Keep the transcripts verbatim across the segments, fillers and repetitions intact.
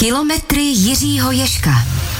Kilometry Jiřího Ježka.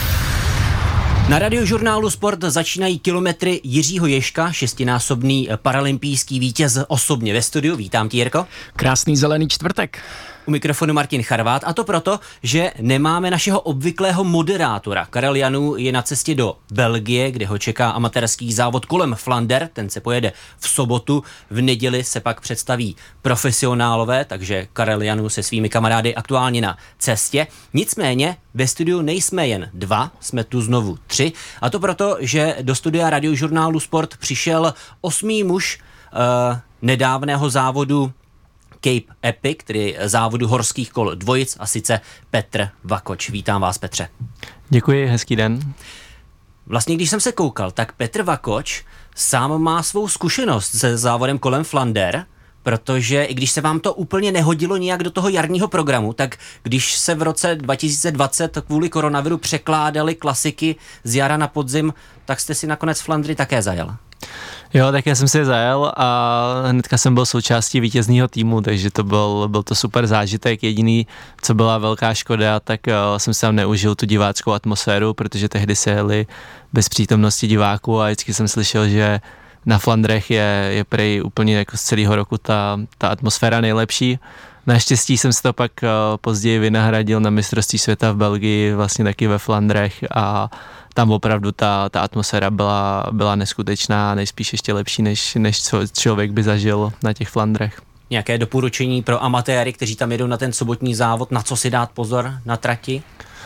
Na Radiožurnálu Sport začínají kilometry Jiřího Ježka, šestinásobný paralympijský vítěz osobně ve studiu. Vítám tě, Jirko. Krásný zelený čtvrtek. U mikrofonu Martin Charvát, a to proto, že nemáme našeho obvyklého moderátora. Karel Janů je na cestě do Belgie, kde ho čeká amatérský závod kolem Flander, ten se pojede v sobotu, v neděli se pak představí profesionálové, takže Karel Janů se svými kamarády aktuálně na cestě. Nicméně ve studiu nejsme jen dva, jsme tu znovu tři, a to proto, že do studia Radiožurnálu Sport přišel osmý muž uh, nedávného závodu Cape Epic, tedy závodu horských kol dvojic, a sice Petr Vakoč. Vítám vás, Petře. Děkuji, hezký den. Vlastně, když jsem se koukal, tak Petr Vakoč sám má svou zkušenost se závodem kolem Flander, protože i když se vám to úplně nehodilo nijak do toho jarního programu, tak když se v roce dva tisíce dvacet kvůli koronaviru překládaly klasiky z jara na podzim, tak jste si nakonec Flandry také zajel. Jo, tak já jsem si je zajel a hnedka jsem byl součástí vítězného týmu, takže to byl, byl to super zážitek. Jediný, co byla velká škoda, tak uh, jsem si tam neužil tu diváckou atmosféru, protože tehdy se jeli bez přítomnosti diváků a vždycky jsem slyšel, že na Flandrech je, je prej úplně jako z celého roku ta, ta atmosféra nejlepší. Naštěstí jsem si to pak uh, později vynahradil na mistrovství světa v Belgii, vlastně taky ve Flandrech, a tam opravdu ta, ta atmosféra byla, byla neskutečná, nejspíš ještě lepší, než, než co člověk by zažil na těch Flandrech. Nějaké doporučení pro amatéry, kteří tam jedou na ten sobotní závod, na co si dát pozor na trati?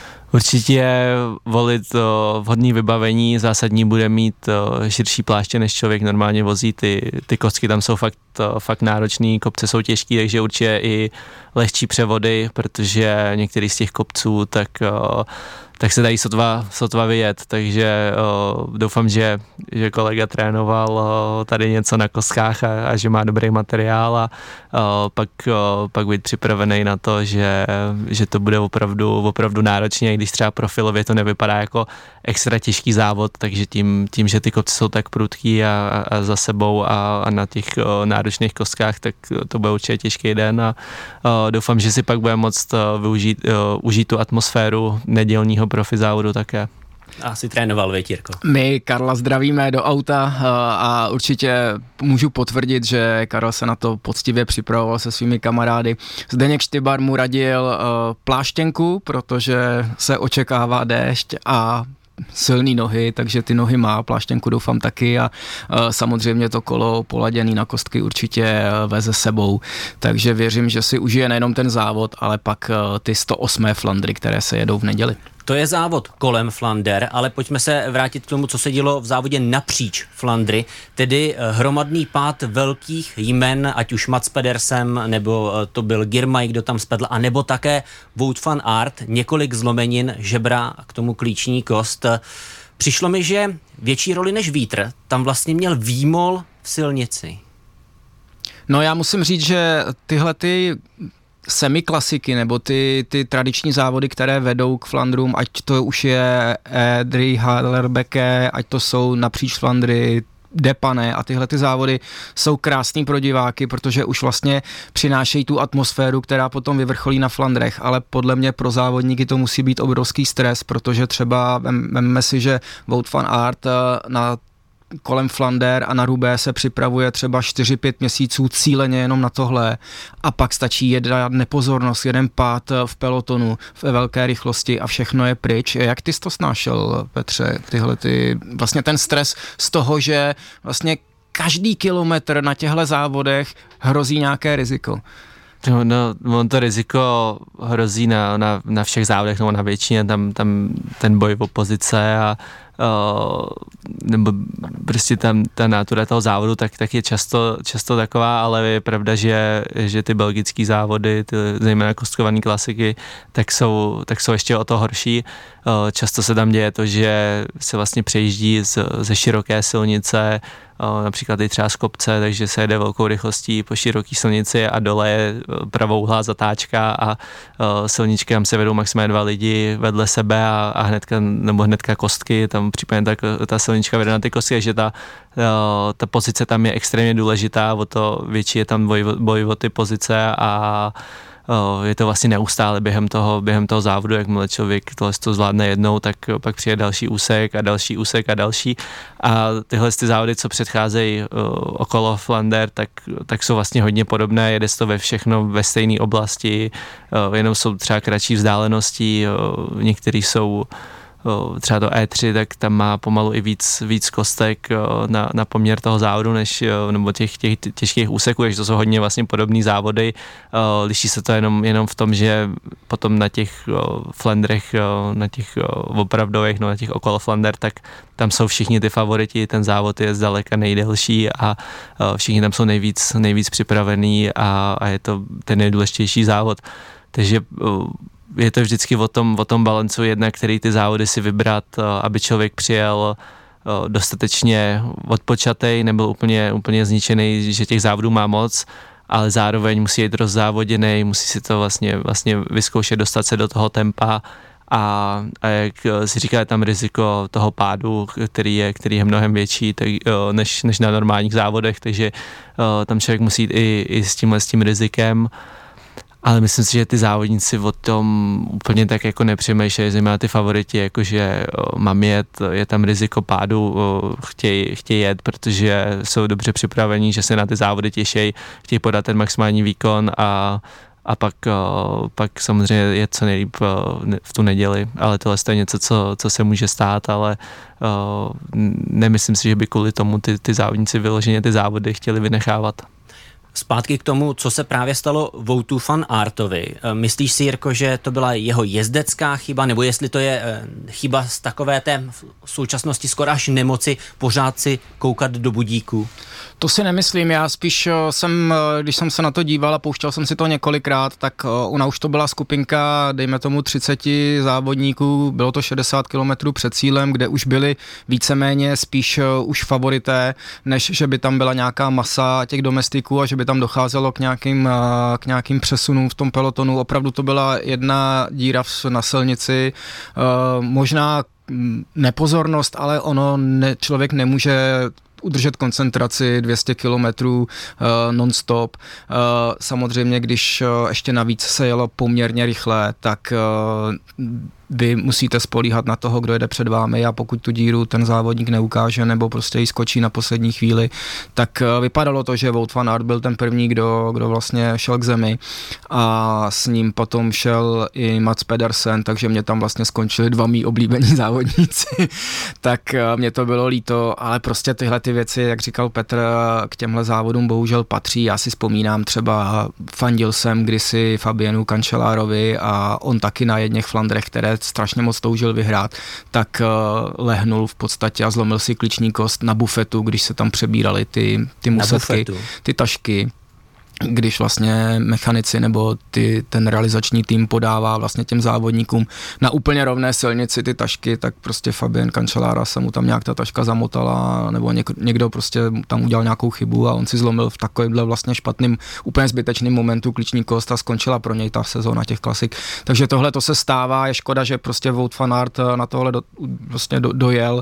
Určitě volit o, vhodné vybavení, zásadní bude mít o, širší pláště, než člověk normálně vozí. Ty, ty kostky tam jsou fakt, o, fakt náročný, kopce jsou těžký, takže určitě i lehčí převody, protože některý z těch kopců tak, o, tak se dají sotva, sotva vyjet, takže o, doufám, že, že kolega trénoval o, tady něco na kostkách a, a že má dobrý materiál, a o, pak, o, pak být připravený na to, že, že to bude opravdu, opravdu náročně, i když třeba profilově to nevypadá jako extra těžký závod, takže tím, tím že ty kopce jsou tak prudký a, a za sebou a, a na těch o, náročných kostkách, tak to bude určitě těžký den, a o, doufám, že si pak bude moct o, využít, o, užít tu atmosféru nedělního profi závodu také. Asi trénoval, vy, Jirko. My Karla zdravíme do auta a určitě můžu potvrdit, že Karel se na to poctivě připravoval se svými kamarády. Zdeněk Štybar mu radil pláštěnku, protože se očekává déšť a silný nohy, takže ty nohy má, pláštěnku doufám taky, a samozřejmě to kolo poladěný na kostky určitě veze sebou, takže věřím, že si užije nejenom ten závod, ale pak ty sto osm Flandry, které se jedou v neděli. To je závod kolem Flander, ale pojďme se vrátit k tomu, co se dělo v závodě napříč Flandry, tedy hromadný pád velkých jmen, ať už Mats Pedersen, nebo to byl Girmay, kdo tam spadl, a nebo také Wout van Aert, několik zlomenin žebra a k tomu klíční kost. Přišlo mi, že větší roli než vítr tam vlastně měl výmol v silnici. No, já musím říct, že tyhle ty semiklasiky nebo ty, ty tradiční závody, které vedou k Flandrům, ať to už je Drie Halerbekke, ať to jsou napříč Flandry, Depané a tyhle ty závody jsou krásný pro diváky, protože už vlastně přinášejí tu atmosféru, která potom vyvrcholí na Flandrech, ale podle mě pro závodníky to musí být obrovský stres, protože třeba vemme si, že Wout van Aert na kolem Flander a na Roubaix se připravuje třeba čtyři pět měsíců cíleně jenom na tohle, a pak stačí jedna nepozornost, jeden pád v pelotonu ve velké rychlosti a všechno je pryč. Jak ty jsi to snášel, Petře, tyhle ty, vlastně ten stres z toho, že vlastně každý kilometr na těchto závodech hrozí nějaké riziko? No, no, on to riziko hrozí na, na, na všech závodech, nebo na většině, tam, tam ten boj o pozice a Uh, nebo prostě tam ta nátura toho závodu tak, tak je často, často taková, ale je pravda, že, že ty belgický závody, ty zejména kostkované klasiky, tak jsou, tak jsou ještě o to horší. Uh, často se tam děje to, že se vlastně přejíždí z, ze široké silnice, uh, například i třeba z kopce, takže se jede velkou rychlostí po široké silnici a dole je pravouhlá zatáčka a uh, silničky, tam se vedou maximálně dva lidi vedle sebe a, a hnedka, nebo hnedka kostky, tam případně ta, ta silnička vede na ty kostky, že ta, ta pozice tam je extrémně důležitá, o to větší je tam boj, boj o ty pozice a je to vlastně neustále během toho, během toho závodu, jakmile člověk tohle to zvládne jednou, tak pak přijde další úsek a další úsek a další. A tyhle ty závody, co předcházejí okolo Flander, tak, tak jsou vlastně hodně podobné, jede se to ve všechno ve stejné oblasti, jenom jsou třeba kratší vzdálenosti, některý jsou třeba to E tři, tak tam má pomalu i víc, víc kostek na, na poměr toho závodu, než, nebo těch, těch těžkých úseků, takže to jsou hodně vlastně podobné závody. Liší se to jenom, jenom v tom, že potom na těch Flandrech, na těch opravdových, no na těch okolo Flander, tak tam jsou všichni ty favoriti, ten závod je zdaleka nejdelší a všichni tam jsou nejvíc, nejvíc připravení a, a je to ten nejdůležitější závod. Takže je to vždycky o tom, o tom balancu jedna, který ty závody si vybrat, aby člověk přijel dostatečně odpočatej, nebyl úplně, úplně zničený, že těch závodů má moc, ale zároveň musí jít rozzávoděnej, musí si to vlastně, vlastně vyzkoušet, dostat se do toho tempa a, a jak si říká, je tam riziko toho pádu, který je, který je mnohem větší tak, než, než na normálních závodech, takže tam člověk musí jít i, i s tímhle s tím rizikem. Ale myslím si, že ty závodníci o tom úplně tak jako nepřemýšlejí, zejména ty favoriti, jakože mám jet, je tam riziko pádu, chtějí, chtějí jet, protože jsou dobře připravení, že se na ty závody těší, chtějí podat ten maximální výkon a, a pak, pak samozřejmě je co nejlíp v tu neděli, ale tohle je něco, co, co se může stát, ale nemyslím si, že by kvůli tomu ty, ty závodníci vyloženě ty závody chtěli vynechávat. Zpátky k tomu, co se právě stalo Woutu van Aertovi. Myslíš si, Jirko, že to byla jeho jezdecká chyba, nebo jestli to je chyba z takové té v současnosti skoro až nemoci pořád si koukat do budíku? To si nemyslím, já spíš jsem, když jsem se na to díval a pouštěl jsem si to několikrát, tak ona už to byla skupinka, dejme tomu třicet závodníků, bylo to šedesát kilometrů před cílem, kde už byli víceméně spíš už favorité, než že by tam byla nějaká masa těch domestiků a že by tam docházelo k nějakým, k nějakým přesunům v tom pelotonu. Opravdu to byla jedna díra na silnici, možná nepozornost, ale ono ne, člověk nemůže udržet koncentraci dvě stě kilometrů uh, non-stop. Uh, samozřejmě, když uh, ještě navíc se jelo poměrně rychle, tak uh, vy musíte spolíhat na toho, kdo jede před vámi a pokud tu díru ten závodník neukáže nebo prostě ji skočí na poslední chvíli, tak uh, vypadalo to, že Wout van Aert byl ten první, kdo, kdo vlastně šel k zemi a s ním potom šel i Mats Pedersen, takže mě tam vlastně skončili dva mý oblíbení závodníci. Tak uh, mě to bylo líto, ale prostě tyhle ty věci, jak říkal Petr, k těmhle závodům bohužel patří. Já si vzpomínám třeba, fandil jsem kdysi Fabianu Cancellarovi a on taky na jedněch Flandrech, které strašně moc toužil vyhrát, tak uh, lehnul v podstatě a zlomil si klíční kost na bufetu, když se tam přebírali ty, ty musetky, ty tašky. Když vlastně mechanici nebo ty, ten realizační tým podává vlastně těm závodníkům na úplně rovné silnici ty tašky, tak prostě Fabian Cancellara se mu tam nějak ta taška zamotala, nebo něk, někdo prostě tam udělal nějakou chybu a on si zlomil v takovémhle vlastně špatným, úplně zbytečným momentu klíční kost a skončila pro něj ta sezóna těch klasik. Takže tohle to se stává, je škoda, že prostě Wout van Aert na tohle do, vlastně do, dojel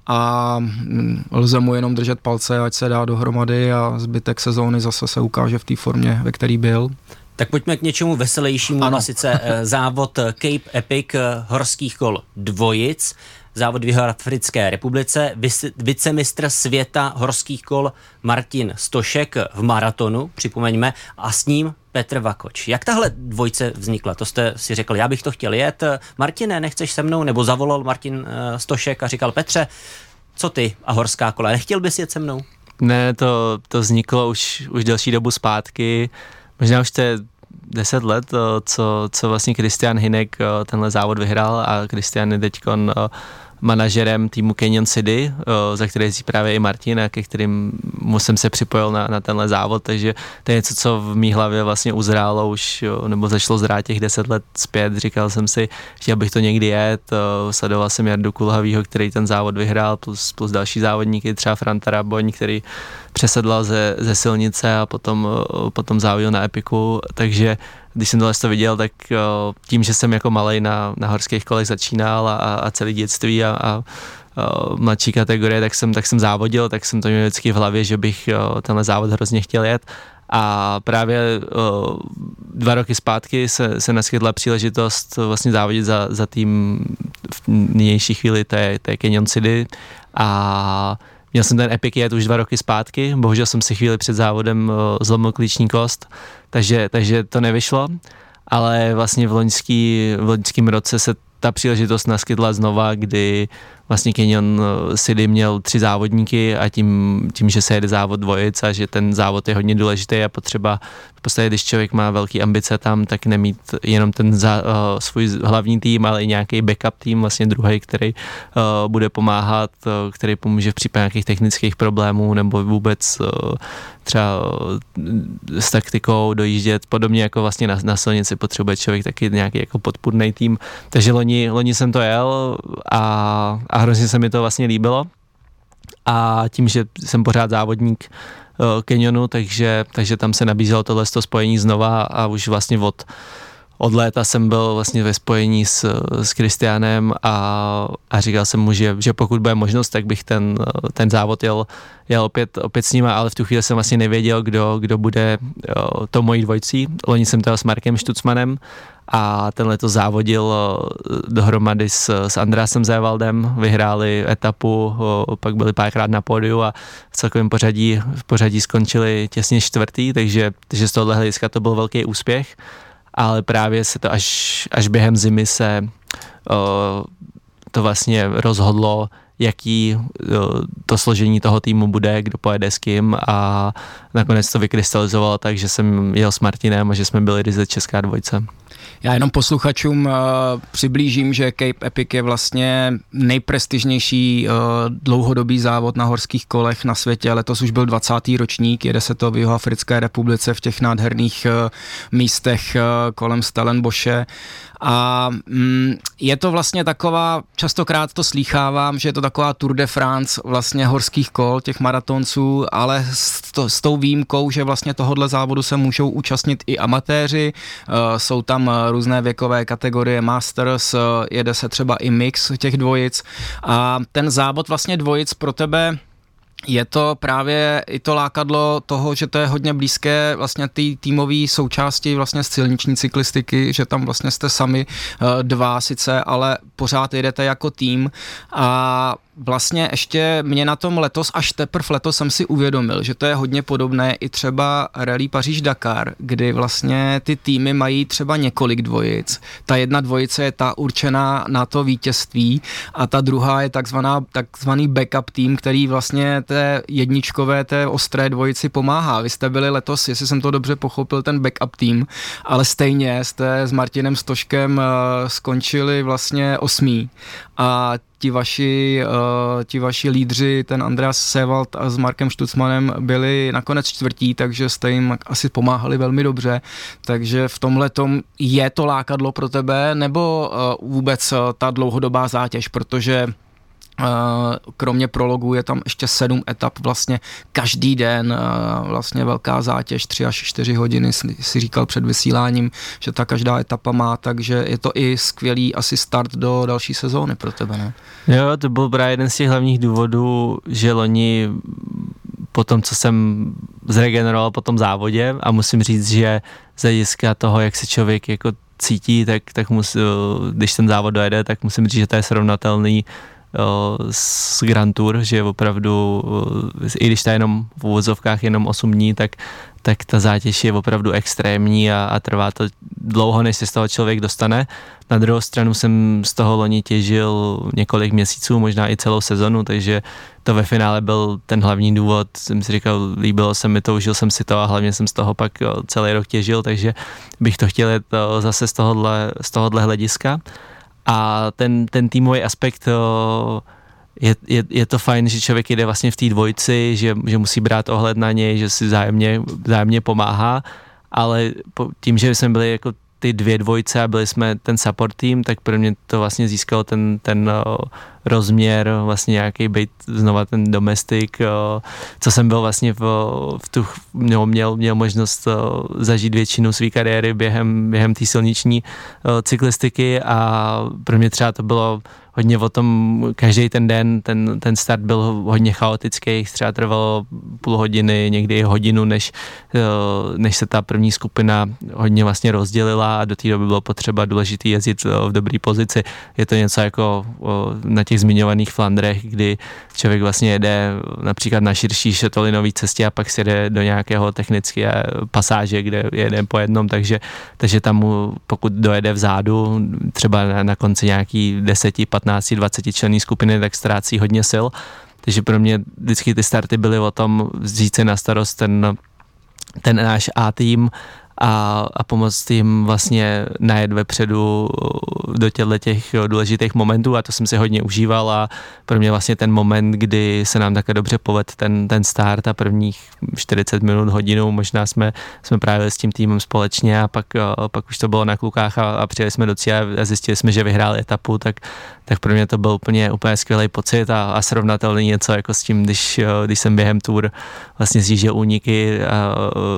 a lze mu jenom držet palce, ať se dá dohromady a zbytek sezóny zase se ukáže v té formě, ve který byl. Tak pojďme k něčemu veselějšímu, ano. A sice závod Cape Epic horských kol dvojic, závod v Jihoafrické republice, vicemistr světa horských kol Martin Stošek v maratonu, připomeňme, a s ním Petr Vakoč. Jak tahle dvojce vznikla? To jste si řekl, já bych to chtěl jet. Martine, nechceš se mnou? Nebo zavolal Martin Stošek a říkal, Petře, co ty a horská kola, nechtěl bys jet se mnou? Ne, to, to vzniklo už, už delší dobu zpátky. Možná už to je deset let, co, co vlastně Christian Hynek tenhle závod vyhrál a Christian je teďkon manažerem týmu Canyon City, za který jezdí právě i Martin a ke kterým jsem se připojil na, na tenhle závod, takže to je něco, co v mý hlavě vlastně uzrálo už, nebo začalo zrát těch deset let zpět. Říkal jsem si, chtěl bych to někdy jet, sledoval jsem Jardu Kulhavýho, který ten závod vyhrál, plus, plus další závodníky, třeba Franta Raboň, který přesedlal ze, ze silnice a potom, potom závodil na Epiku, takže když jsem tohle to viděl, tak tím, že jsem jako malej na, na horských kolech začínal a, a celé dětství a, a, a mladší kategorie, tak jsem, tak jsem závodil, tak jsem to měl vždycky v hlavě, že bych tenhle závod hrozně chtěl jet. A právě uh, dva roky zpátky se, se naskytla příležitost vlastně závodit za, za tým v nynější chvíli, to je, to je Canyon City a měl jsem ten Epic Jet už dva roky zpátky, bohužel jsem si chvíli před závodem uh, zlomil klíční kost, takže, takže to nevyšlo, ale vlastně v, loňský, v loňském roce se ta příležitost naskytla znova, kdy vlastně Canyon City měl tři závodníky a tím, tím, že se jede závod dvojic a že ten závod je hodně důležitý a potřeba v podstatě, když člověk má velký ambice tam, tak nemít jenom ten za, uh, svůj hlavní tým, ale i nějaký backup tým, vlastně druhý, který uh, bude pomáhat, uh, který pomůže v případě nějakých technických problémů nebo vůbec uh, třeba uh, s taktikou dojíždět, podobně jako vlastně na, na silnici potřebuje člověk taky nějaký jako podpůrný tým. Takže loni, loni jsem to jel a, a hrozně se mi to vlastně líbilo. A tím, že jsem pořád závodník uh, Canyonu, takže, takže tam se nabízelo tohle spojení znova a už vlastně od, od léta jsem byl vlastně ve spojení s, s Kristiánem a, a říkal jsem mu, že, že pokud bude možnost, tak bych ten, ten závod jel, jel opět, opět s nima, ale v tu chvíli jsem vlastně nevěděl, kdo, kdo bude uh, to mojí dvojcí. Loni jsem to jel s Markem Štucmanem a tenhle to závodil dohromady s, s Andrásem Zévaldem, vyhráli etapu, pak byli párkrát na pódiu a v celkovém pořadí, v pořadí skončili těsně čtvrtý, takže, takže z tohohle hlediska to byl velký úspěch, ale právě se to až, až během zimy se o, to vlastně rozhodlo, jaký to složení toho týmu bude, kdo pojede s kým a nakonec to vykrystalizovalo tak, že jsem jel s Martinem a že jsme byli ryze česká dvojce. Já jenom posluchačům uh, přiblížím, že Cape Epic je vlastně nejprestižnější uh, dlouhodobý závod na horských kolech na světě. Letos už byl dvacátý ročník, jede se to v Jihoafrické republice v těch nádherných uh, místech uh, kolem Stellenbosche. A mm, je to vlastně taková, častokrát to slýchávám, že je to taková Tour de France vlastně horských kol, těch maratonců, ale s, to, s tou výjimkou, že vlastně tohodle závodu se můžou účastnit i amatéři, uh, jsou tam různé věkové kategorie Masters, uh, jede se třeba i mix těch dvojic a ten závod vlastně dvojic pro tebe je to právě i to lákadlo toho, že to je hodně blízké vlastně té týmové součásti vlastně z silniční cyklistiky, že tam vlastně jste sami dva sice, ale pořád jedete jako tým a vlastně ještě mě na tom letos, až teprve letos jsem si uvědomil, že to je hodně podobné i třeba Rallye Paříž-Dakar, kdy vlastně ty týmy mají třeba několik dvojic. Ta jedna dvojice je ta určená na to vítězství a ta druhá je takzvaná, takzvaný backup tým, který vlastně té jedničkové, té ostré dvojici pomáhá. Vy jste byli letos, jestli jsem to dobře pochopil, ten backup tým, ale stejně jste s Martinem Stoškem uh, skončili vlastně osmý a ti vaši, uh, ti vaši lídři, ten Andreas Seewald a s Markem Štucmanem byli nakonec čtvrtí, takže jste jim asi pomáhali velmi dobře, takže v tomhletom je to lákadlo pro tebe, nebo uh, vůbec uh, ta dlouhodobá zátěž, protože Uh, kromě prologu je tam ještě sedm etap vlastně každý den, uh, vlastně velká zátěž, tři až čtyři hodiny si říkal před vysíláním, že ta každá etapa má, takže je to i skvělý asi start do další sezóny pro tebe, ne? Jo, to byl právě jeden z těch hlavních důvodů, že loni po tom, co jsem zregeneroval po tom závodě a musím říct, že z hlediska toho, jak se člověk jako cítí, tak, tak musí, když ten závod dojede, tak musím říct, že to je srovnatelný s Grand Tour, že opravdu, i když to je jenom v uvozovkách jenom osm dní, tak, tak ta zátěž je opravdu extrémní a, a trvá to dlouho, než se z toho člověk dostane. Na druhou stranu jsem z toho loni těžil několik měsíců, možná i celou sezonu, takže to ve finále byl ten hlavní důvod. Jsem si říkal, líbilo se mi to, užil jsem si to a hlavně jsem z toho pak celý rok těžil, takže bych to chtěl jít zase z tohohle, z tohohle hlediska. A ten, ten týmový aspekt, je, je, je to fajn, že člověk jde vlastně v té dvojici, že, že musí brát ohled na něj, že si vzájemně, vzájemně pomáhá, ale tím, že jsme byli jako ty dvě dvojice a byli jsme ten support tým, tak pro mě to vlastně získalo ten, ten rozměr, vlastně nějaký být znova ten domestik, co jsem byl vlastně v, v tu, měl, měl, měl možnost zažít většinu své kariéry během, během té silniční cyklistiky a pro mě třeba to bylo hodně o tom, každý ten den, ten, ten start byl hodně chaotický, třeba trvalo půl hodiny, někdy i hodinu, než, než se ta první skupina hodně vlastně rozdělila a do té doby bylo potřeba důležitý jezdit v dobré pozici. Je to něco jako na těch zmiňovaných Flandrech, kdy člověk vlastně jede například na širší šatolinové cestě a pak si jede do nějakého technické pasáže, kde jede po jednom, takže, takže tam mu, pokud dojede vzadu, třeba na, na konci nějaký deset, patnáct, dvacet členní skupiny, tak ztrácí hodně sil. Takže pro mě vždycky ty starty byly o tom vzít si na starost ten, ten náš A-tým a, a pomoct jim vlastně najet vepředu do těchto těch důležitých momentů a to jsem si hodně užíval a pro mě vlastně ten moment, kdy se nám také dobře povedl ten, ten start a prvních čtyřicet minut, hodinu, možná jsme, jsme právě s tím týmem společně a pak, a pak už to bylo na klukách a, a přijeli jsme do cíle a zjistili jsme, že vyhráli etapu, tak, tak pro mě to byl úplně, úplně skvělý pocit a, a srovnatelný něco jako s tím, když, když jsem během tour vlastně zjížděl úniky a,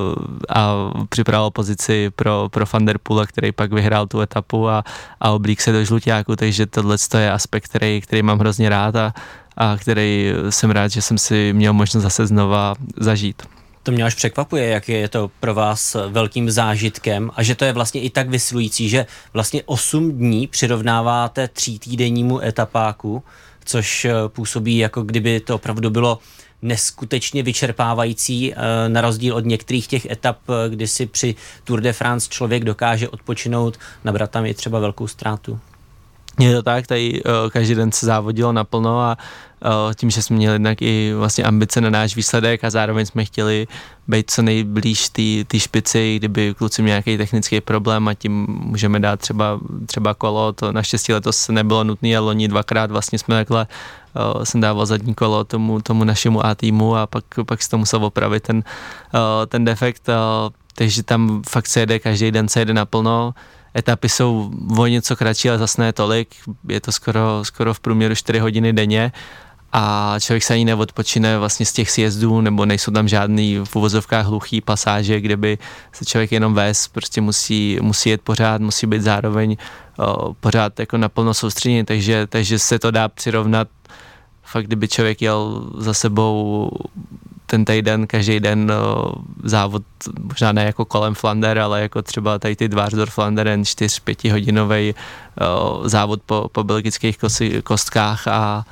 a připravoval pozici pro, pro Van der Poela, který pak vyhrál tu etapu a, a oblík se do žluťáku, takže tohle je aspekt, který, který mám hrozně rád a, a který jsem rád, že jsem si měl možnost zase znova zažít. To mě až překvapuje, jak je to pro vás velkým zážitkem a že to je vlastně i tak vysilující, že vlastně osm dní přirovnáváte třítýdennímu etapáku, což působí, jako kdyby to opravdu bylo neskutečně vyčerpávající, na rozdíl od některých těch etap, kdy si při Tour de France člověk dokáže odpočinout, nabrat tam i třeba velkou ztrátu. Je to tak, tady uh, každý den se závodilo naplno a uh, tím, že jsme měli jednak i vlastně ambice na náš výsledek a zároveň jsme chtěli být co nejblíž té špici, kdyby kluci měli nějaký technický problém a tím můžeme dát třeba, třeba kolo, to naštěstí letos nebylo nutné a loni dvakrát vlastně jsme takhle uh, jsem dával zadní kolo tomu, tomu našemu A týmu a pak, pak se to musel opravit ten, uh, ten defekt, uh, takže tam fakt se jede, každý den se jede naplno. Etapy jsou o něco kratší, ale zase ne tolik, je to skoro, skoro v průměru čtyři hodiny denně a člověk se ani neodpočine vlastně z těch sjezdů, nebo nejsou tam žádný v uvozovkách hluchý pasáže, kde by se člověk jenom vést, prostě musí, musí jet pořád, musí být zároveň o, pořád jako naplno soustředěný, takže, takže se to dá přirovnat, fakt kdyby člověk jel za sebou ten týden, každý den o, závod, možná ne jako kolem Flander, ale jako třeba tady ty Dvarsdorf Flanderen, čtyři pět hodinový o, závod po, po belgických kosi, kostkách a,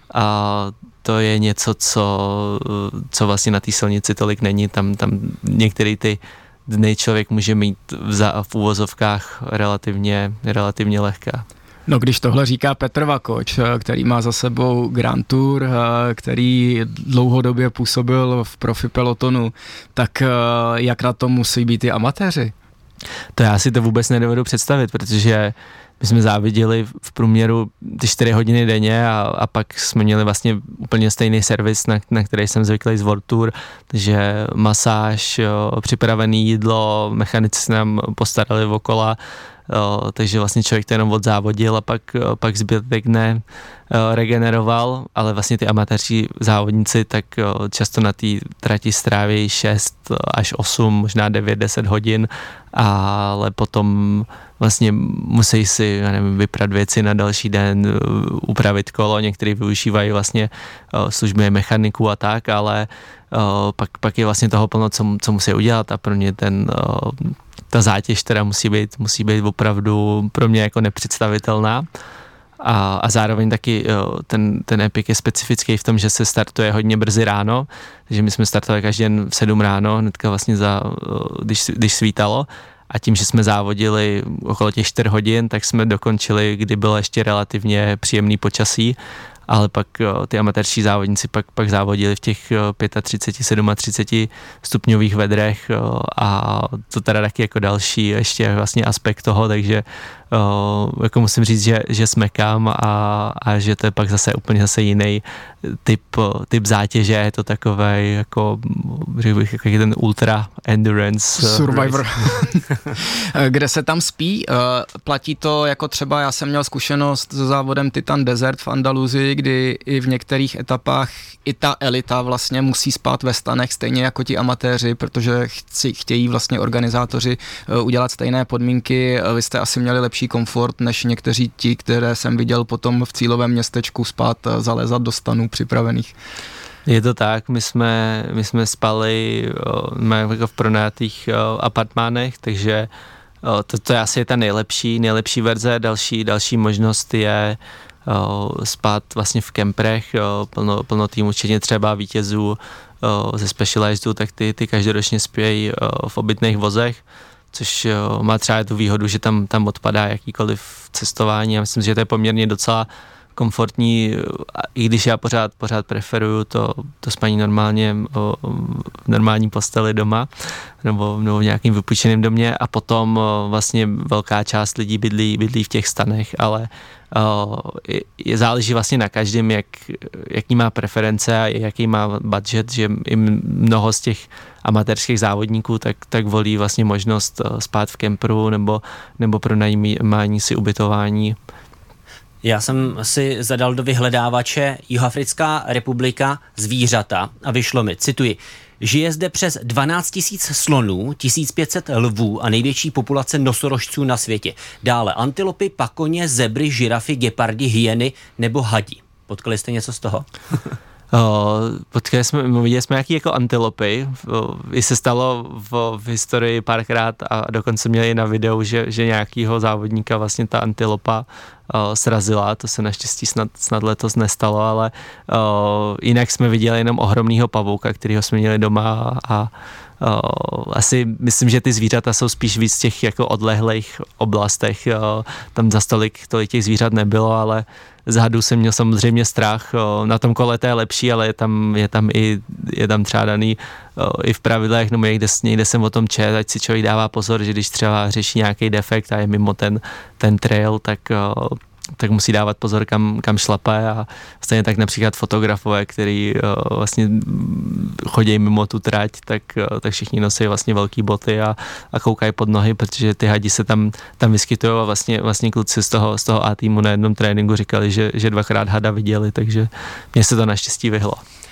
a to je něco, co, co vlastně na té silnici tolik není, tam, tam některé ty dny člověk může mít v, v úvozovkách relativně, relativně lehká. No když tohle říká Petr Vakoč, který má za sebou Grand Tour, který dlouhodobě působil v profi pelotonu, tak jak na tom musí být i amatéři? To já si to vůbec nedovedu představit, protože my jsme záviděli v průměru ty čtyři hodiny denně a, a pak jsme měli vlastně úplně stejný servis, na, na který jsem zvyklý z World Tour, takže masáž, jo, připravené jídlo, mechanici se nám postarali okola, jo, takže vlastně člověk to jenom odzávodil a pak, pak zbytek dne regeneroval, ale vlastně ty amatéři závodníci tak často na té trati stráví šest až osm, možná devět deset hodin, ale potom vlastně musí si, já nevím, vyprat věci na další den, upravit kolo, někteří využívají vlastně služby mechaniků a tak, ale pak, pak je vlastně toho plno, co, co musí udělat a pro ně ten ta zátěž teda musí být, musí být opravdu pro mě jako nepředstavitelná. A, a zároveň taky jo, ten, ten Epic je specifický v tom, že se startuje hodně brzy ráno, takže my jsme startovali každý den v sedm ráno, hnedka vlastně za, když, když svítalo a tím, že jsme závodili okolo těch čtyř hodin, tak jsme dokončili, kdy bylo ještě relativně příjemný počasí, ale pak jo, ty amatérští závodníci pak, pak závodili v těch třicet pět, třicet sedm stupňových vedrech jo, a to teda taky jako další ještě vlastně aspekt toho, takže jo, jako musím říct, že, že smekám a, a že to je pak zase úplně zase jiný typ, typ zátěže, je to takovej jako, řekl bych, jako ten ultra endurance Survivor. Kde se tam spí? Platí to jako třeba, já jsem měl zkušenost s závodem Titan Desert v Andaluzii, kdy i v některých etapách i ta elita vlastně musí spát ve stanech stejně jako ti amatéři, protože chci, chtějí vlastně organizátoři udělat stejné podmínky. Vy jste asi měli lepší větší komfort než někteří ti, které jsem viděl potom v cílovém městečku spát, zalézat do stanů připravených. Je to tak, my jsme, my jsme spali o, jako v pronajatých apartmánech, takže o, to, to je asi ta nejlepší, nejlepší verze. Další, další možnost je o, spát vlastně v kemprech, o, plno, plno týmu, včetně třeba vítězů o, ze Specializedů, tak ty, ty každoročně spějí o, v obytných vozech, což o, má třeba tu výhodu, že tam, tam odpadá jakýkoliv cestování. Já myslím, že to je poměrně docela komfortní, i když já pořád, pořád preferuju to, to spaní normálně o, v normální posteli doma nebo, nebo v nějakým vypůjčeném domě a potom o, vlastně velká část lidí bydlí, bydlí v těch stanech, ale o, je, je, záleží vlastně na každém, jak, jaký má preference a jaký má budget, že i mnoho z těch amatérských závodníků tak, tak volí vlastně možnost spát v kemperu nebo, nebo pro najímání si ubytování. Já jsem si zadal do vyhledávače Jihoafrická republika zvířata a vyšlo mi, cituji, žije zde přes dvanáct tisíc slonů, tisíc pět set lvů a největší populace nosorožců na světě. Dále antilopy, pakoně, zebry, žirafy, gepardi, hyeny nebo hadi. Potkali jste něco z toho? O, potkali jsme, viděli jsme nějaký jako antilopy, o, i se stalo v, v historii párkrát a dokonce měli na videu, že, že nějakýho závodníka vlastně ta antilopa o, srazila, to se naštěstí snad, snad letos nestalo, ale o, jinak jsme viděli jenom ohromnýho pavouka, kterýho jsme měli doma a O, asi myslím, že ty zvířata jsou spíš víc v těch jako odlehlých oblastech, o, tam za tolik, tolik těch zvířat nebylo, ale z hadů jsem měl samozřejmě strach, o, na tom kole to je lepší, ale je tam, je tam, i, je tam třeba daný o, i v pravidlech, no někde, někde jsem o tom čet, ať si člověk dává pozor, že když třeba řeší nějaký defekt a je mimo ten, ten trail, tak o, tak musí dávat pozor, kam, kam šlape a stejně tak například fotografové, který uh, vlastně chodí mimo tu trať, tak, uh, tak všichni nosí vlastně velký boty a, a koukají pod nohy, protože ty hadi se tam, tam vyskytují a vlastně, vlastně kluci z toho, z toho A týmu na jednom tréninku říkali, že, že dvakrát hada viděli, takže mně se to naštěstí vyhlo.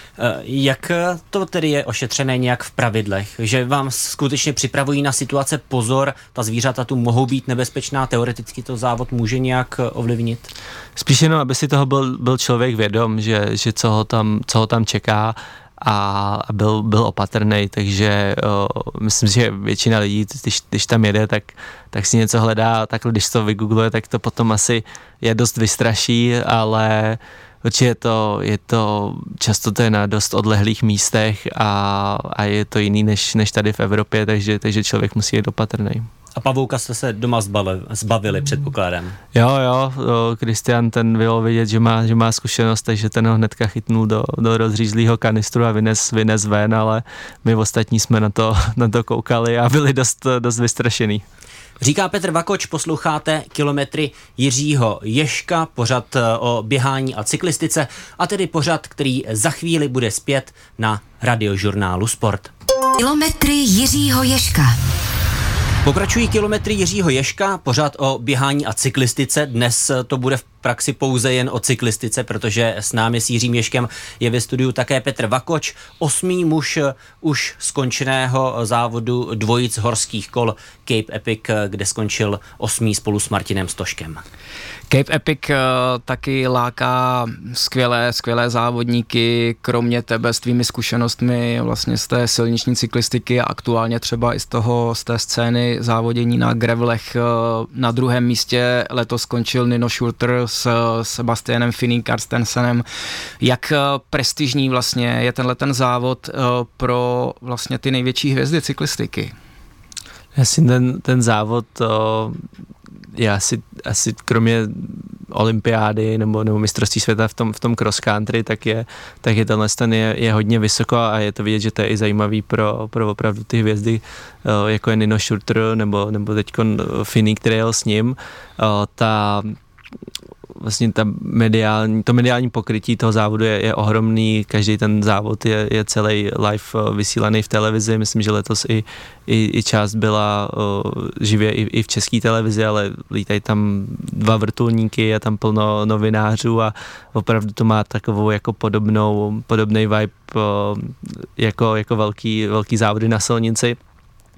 Jak to tedy je ošetřené nějak v pravidlech? Že vám skutečně připravují na situace pozor, ta zvířata tu mohou být nebezpečná, teoreticky to závod může nějak ovlivnit? Spíš jenom, aby si toho byl, byl člověk vědom, že, že co, ho tam, co ho tam čeká a byl, byl opatrnej, takže o, myslím si, že většina lidí, když, když tam jede, tak, tak si něco hledá, takhle když to vygoogluje, tak to potom asi je dost vystraší, ale určitě je to, je to, často to je na dost odlehlých místech a, a je to jiný než, než tady v Evropě, takže, takže člověk musí být opatrnej. A pavouka jste se doma zbavili, zbavili předpokládám. Jo, jo, Kristian ten bylo vidět, že má, že má zkušenost, takže ten ho hnedka chytnul do, do rozřízlého kanistru a vynes, vynes ven, ale my ostatní jsme na to, na to koukali a byli dost, dost vystrašený. Říká Petr Vakoč, posloucháte Kilometry Jiřího Ježka, pořad o běhání a cyklistice, a tedy pořad, který za chvíli bude zpět na Radiožurnálu Sport. Kilometry Jiřího Ježka. Pokračují Kilometry Jiřího Ježka, pořad o běhání a cyklistice. Dnes to bude v praxi pouze jen o cyklistice, protože s námi s Jiřím Ježkem je ve studiu také Petr Vakoč, osmý muž už skončeného závodu dvojic horských kol Cape Epic, kde skončil osmý spolu s Martinem Stoškem. Cape Epic uh, taky láká skvělé, skvělé závodníky, kromě tebe s tvými zkušenostmi vlastně z té silniční cyklistiky a aktuálně třeba i z toho, z té scény závodění na gravelech. Uh, na druhém místě letos skončil Nino Schurter s Sebastianem Finney Carstensenem. Jak uh, prestižní vlastně je tenhle ten závod uh, pro vlastně ty největší hvězdy cyklistiky? Asi ten, ten závod uh... je asi, asi kromě olympiády nebo, nebo mistrovství světa v tom, v tom cross country, tak je, tak je tenhle ten je, je hodně vysoko a je to vidět, že to je i zajímavý pro, pro opravdu ty hvězdy, jako je Nino Schurter nebo, nebo teďko Finney, který jel s ním. Ta vlastně ta mediální, to mediální pokrytí toho závodu je, je ohromný, každý ten závod je, je celý live vysílaný v televizi, myslím, že letos i, i, i část byla uh, živě i, i v české televizi, ale lítají tam dva vrtulníky, je tam plno novinářů a opravdu to má takovou jako podobnou, podobný vibe uh, jako, jako velký, velký závody na silnici.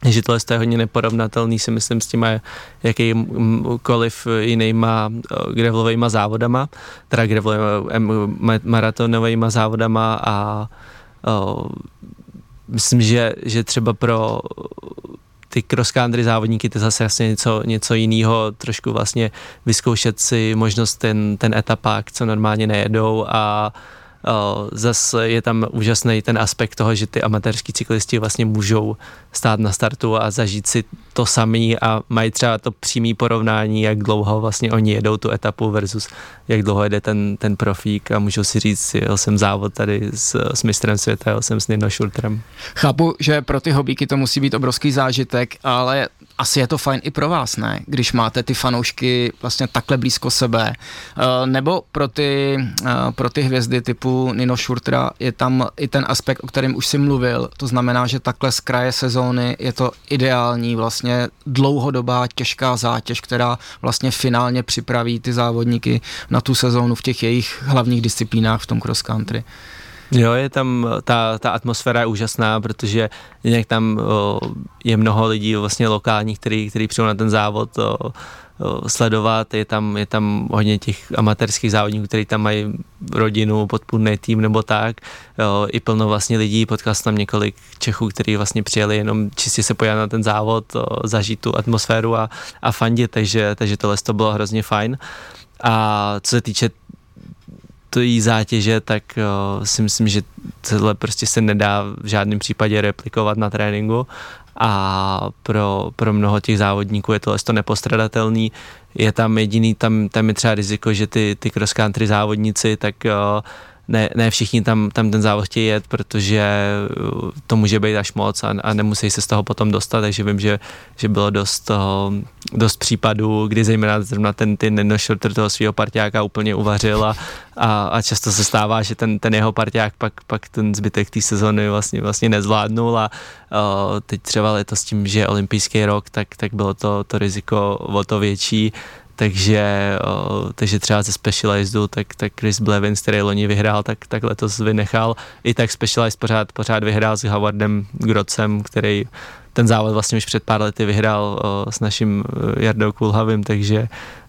že tohle je hodně neporovnatelný, si myslím, s těma jakýmkoliv jinýma gravelovejma závodama, teda gravelovejma maratonovejma závodama a o, myslím, že, že třeba pro ty cross country závodníky to zase jasně něco, něco jiného, trošku vlastně vyzkoušet si možnost ten, ten etapák, co normálně nejedou a O, zase je tam úžasný ten aspekt toho, že ty amatérský cyklisti vlastně můžou stát na startu a zažít si to samý a mají třeba to přímé porovnání, jak dlouho vlastně oni jedou tu etapu versus jak dlouho jede ten, ten profík a můžou si říct, jel jsem závod tady s, s mistrem světa, jel jsem s Nino Schurterem. Chápu, že pro ty hobíky to musí být obrovský zážitek, ale asi je to fajn i pro vás, ne? Když máte ty fanoušky vlastně takhle blízko sebe. Nebo pro ty, pro ty hvězdy typu Nino Schurtera je tam i ten aspekt, o kterém už si mluvil. To znamená, že takhle z kraje sezóny je to ideální vlastně dlouhodobá těžká zátěž, která vlastně finálně připraví ty závodníky na tu sezónu v těch jejich hlavních disciplínách v tom cross country. Jo, je tam, ta, ta atmosféra je úžasná, protože jinak tam o, je mnoho lidí vlastně lokálních, který, který přijdou na ten závod o, o, sledovat, je tam, je tam hodně těch amatérských závodníků, kteří tam mají rodinu, podpůrný tým nebo tak, o, i plno vlastně lidí, potkal jsem tam několik Čechů, kteří vlastně přijeli jenom čistě se podívat na ten závod, o, zažít tu atmosféru a, a fandit, takže, takže tohle to bylo hrozně fajn. A co se týče jí zátěže, tak uh, si myslím, že tohle prostě se nedá v žádném případě replikovat na tréninku a pro, pro mnoho těch závodníků je tohle to nepostradatelný. Je tam jediný, tam, tam je třeba riziko, že ty, ty cross country závodníci, tak uh, ne, ne všichni tam, tam ten závod chtějí jet, protože to může být až moc a, a nemusí se z toho potom dostat, takže vím, že, že bylo dost, uh, dost případů, kdy zejména zrovna ten, ten Nino Schurter toho svého parťáka úplně uvařil a, a, a často se stává, že ten, ten jeho parťák pak, pak ten zbytek té sezóny vlastně, vlastně nezvládnul a uh, teď třeba letos s tím, že je olympijský rok, tak, tak bylo to, to riziko o to větší. Takže, o, takže třeba ze Specializedu, tak, tak Chris Blevins, který loni vyhrál, tak, tak letos vynechal. I tak Specialized pořád, pořád vyhrál s Howardem Grocem, který ten závod vlastně už před pár lety vyhrál o, s naším Jardou Kulhavým, takže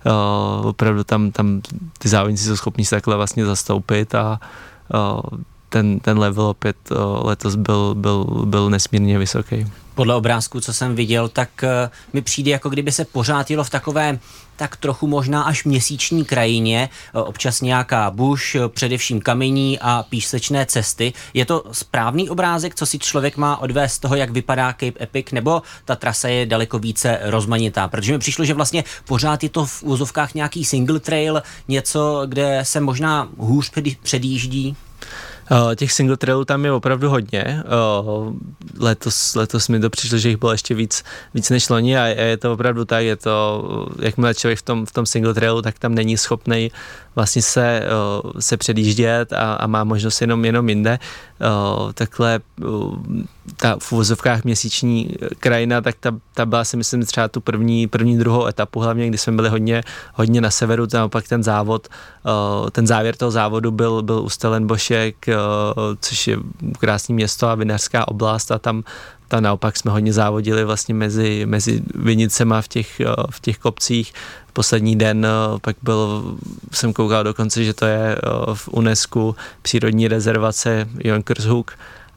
o, opravdu tam, tam ty závodníci jsou schopní se takhle vlastně zastoupit a o, ten, ten level opět o, letos byl, byl, byl nesmírně vysoký. Podle obrázku, co jsem viděl, tak uh, mi přijde, jako kdyby se pořád jelo v takové tak trochu možná až měsíční krajině, uh, občas nějaká buš, uh, především kamení a písečné cesty. Je to správný obrázek, co si člověk má odvést z toho, jak vypadá Cape Epic, nebo ta trasa je daleko více rozmanitá? Protože mi přišlo, že vlastně pořád je to v úzovkách nějaký single trail, něco, kde se možná hůř předjíždí. Uh, těch single trailů tam je opravdu hodně. Uh, letos, letos mi to přišlo, že jich bylo ještě víc, víc než loni a je to opravdu tak, je to, jakmile člověk v tom, v tom single trailu, tak tam není schopnej vlastně se, uh, se předjíždět a, a má možnost jenom, jenom jinde. Uh, takhle uh, ta v uvozovkách měsíční krajina, tak ta, ta byla si myslím třeba tu první, první druhou etapu hlavně, kdy jsme byli hodně, hodně na severu, tam pak ten závod, uh, ten závěr toho závodu byl, byl u Stellenboschek, uh, což je krásné město a vinařská oblast a tam ta naopak jsme hodně závodili vlastně mezi, mezi vinicema v těch, v těch kopcích. Poslední den pak byl, jsem koukal dokonce, že to je v UNESCO přírodní rezervace Jonkershoek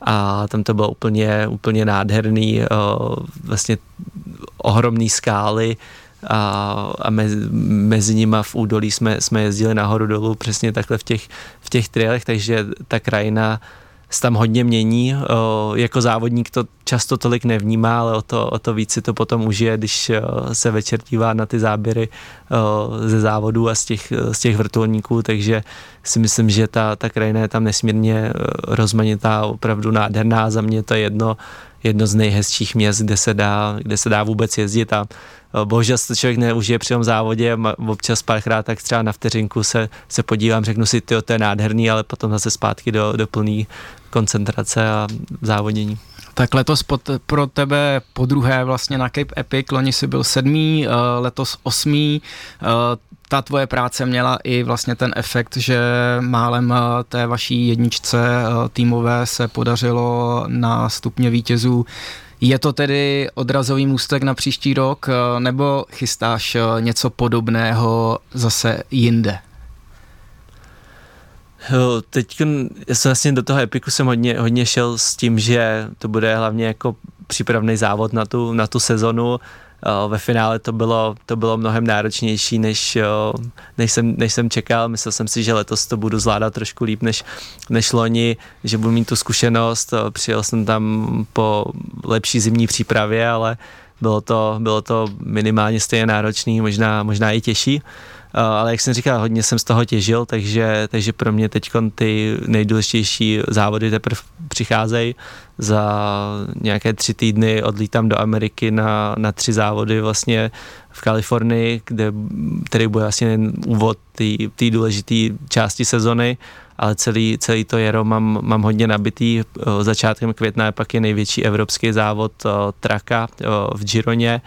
a tam to bylo úplně, úplně nádherný, vlastně ohromný skály a, a mezi, mezi nima v údolí jsme, jsme jezdili nahoru dolů přesně takhle v těch, v těch trailech, takže ta krajina se tam hodně mění. O, jako závodník to často tolik nevnímá, ale o to, o to víc si to potom užije, když o, se večer dívá na ty záběry o, ze závodů a z těch, z těch vrtulníků, takže si myslím, že ta, ta krajina je tam nesmírně rozmanitá, opravdu nádherná. Za mě to je jedno, jedno z nejhezčích měst, kde se dá, kde se dá vůbec jezdit a bohužel se to člověk neužije při tom závodě, občas párkrát tak třeba na vteřinku se, se podívám, řeknu si, tyjo, to je nádherný, ale potom zase zpátky do, do plný koncentrace a závodění. Tak letos pod, pro tebe po druhé vlastně na Cape Epic, loni si byl sedmý, letos osmý, ta tvoje práce měla i vlastně ten efekt, že málem té vaší jedničce týmové se podařilo na stupně vítězů Je to tedy odrazový můstek na příští rok, nebo chystáš něco podobného zase jinde? Teď jsem vlastně do toho Epiku jsem hodně, hodně šel s tím, že to bude hlavně jako přípravný závod na tu, na tu sezonu. Ve finále to bylo, to bylo mnohem náročnější, než, než, jsem, než jsem čekal. Myslel jsem si, že letos to budu zvládat trošku líp než, než loni, že budu mít tu zkušenost. Přijel jsem tam po lepší zimní přípravě, ale bylo to, bylo to minimálně stejně náročný, možná, možná i těžší. Ale jak jsem říkal, hodně jsem z toho těžil, takže, takže pro mě teď ty nejdůležitější závody teprve přicházejí. Za nějaké tři týdny odlítám do Ameriky na, na tři závody vlastně v Kalifornii, kde, který bude vlastně úvod té důležité části sezony, ale celý, celý to jaro mám, mám hodně nabitý. Začátkem května je pak je největší evropský závod traka v Gironě,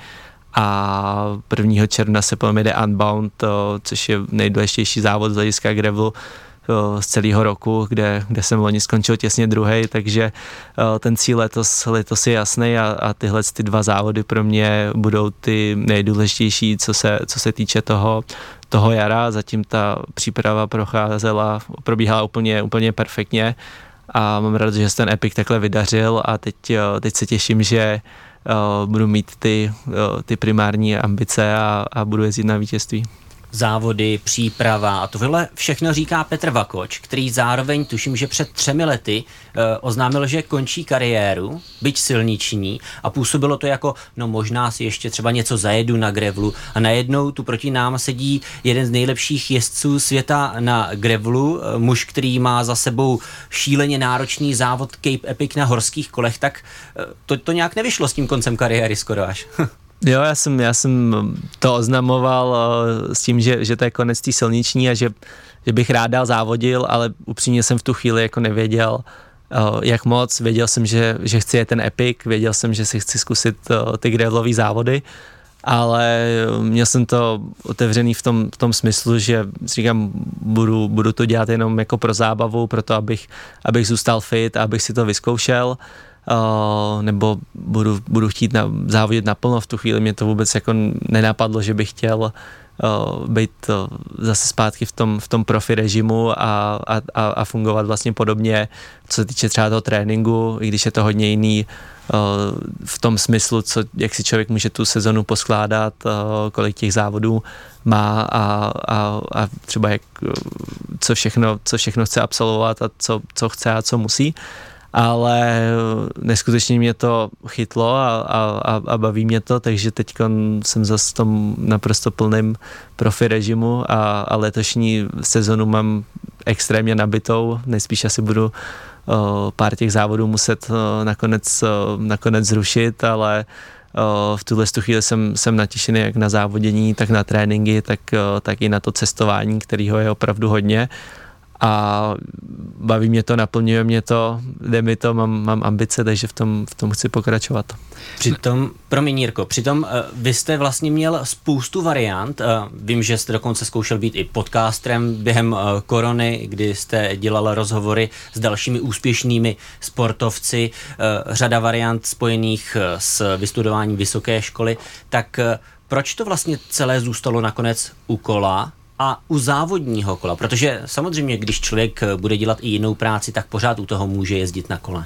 a prvního června se potom jede Unbound, což je nejdůležitější závod z hlediska gravelu z celého roku, kde, kde jsem loni skončil těsně druhej, takže ten cíl letos, letos je jasný a, a tyhle ty dva závody pro mě budou ty nejdůležitější, co se, co se týče toho, toho jara. Zatím ta příprava procházela, probíhala úplně, úplně perfektně a mám rád, že se ten Epic takhle vydařil a teď, teď se těším, že Uh, budu mít ty, uh, ty primární ambice a, a budu jezdit na vítězství. Závody, příprava a tohle všechno říká Petr Vakoč, který zároveň tuším, že před třemi lety uh, oznámil, že končí kariéru, byť silniční, a působilo to jako, no možná si ještě třeba něco zajedu na gravelu, a najednou tu proti nám sedí jeden z nejlepších jezdců světa na gravelu, uh, muž, který má za sebou šíleně náročný závod Cape Epic na horských kolech, tak uh, to, to nějak nevyšlo s tím koncem kariéry skoro až. Jo, já jsem, já jsem to oznamoval uh, s tím, že, že to je konec té silniční a že, že bych rád dál závodil, ale upřímně jsem v tu chvíli jako nevěděl, uh, jak moc. Věděl jsem, že, že chci jet ten Epic, věděl jsem, že si chci zkusit uh, ty gravelové závody, ale měl jsem to otevřený v tom, v tom smyslu, že říkám, budu, budu to dělat jenom jako pro zábavu, proto abych, abych zůstal fit, abych si to vyzkoušel. Uh, nebo budu, budu chtít na, závodit naplno. V tu chvíli mě to vůbec jako nenapadlo, že bych chtěl uh, být uh, zase zpátky v tom, v tom profi režimu a, a, a fungovat vlastně podobně, co se týče třeba toho tréninku, i když je to hodně jiný uh, v tom smyslu, co, jak si člověk může tu sezonu poskládat, uh, kolik těch závodů má a, a, a třeba jak, co, všechno, co všechno chce absolvovat a co, co chce a co musí. Ale neskutečně mě to chytlo a, a, a baví mě to, takže teď jsem zase v tom naprosto plném profi režimu a, a letošní sezonu mám extrémně nabitou, nejspíš asi budu o, pár těch závodů muset o, nakonec, o, nakonec zrušit, ale o, v tuhle chvíli jsem, jsem natěšený jak na závodění, tak na tréninky, tak, o, tak i na to cestování, kterého je opravdu hodně. A baví mě to, naplňuje mě to, jde mi to, mám, mám ambice, takže v tom, v tom chci pokračovat. Přitom, promiň Jirko, přitom uh, vy jste vlastně měl spoustu variant, uh, vím, že jste dokonce zkoušel být i podcasterem během uh, korony, kdy jste dělal rozhovory s dalšími úspěšnými sportovci, uh, řada variant spojených uh, s vystudováním vysoké školy, tak uh, proč to vlastně celé zůstalo nakonec u kola a u závodního kola? Protože samozřejmě, když člověk bude dělat i jinou práci, tak pořád u toho může jezdit na kole.